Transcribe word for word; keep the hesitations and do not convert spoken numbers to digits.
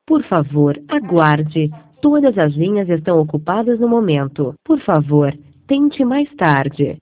Por favor, aguarde. Todas as linhas estão ocupadas no momento. Por favor, tente mais tarde.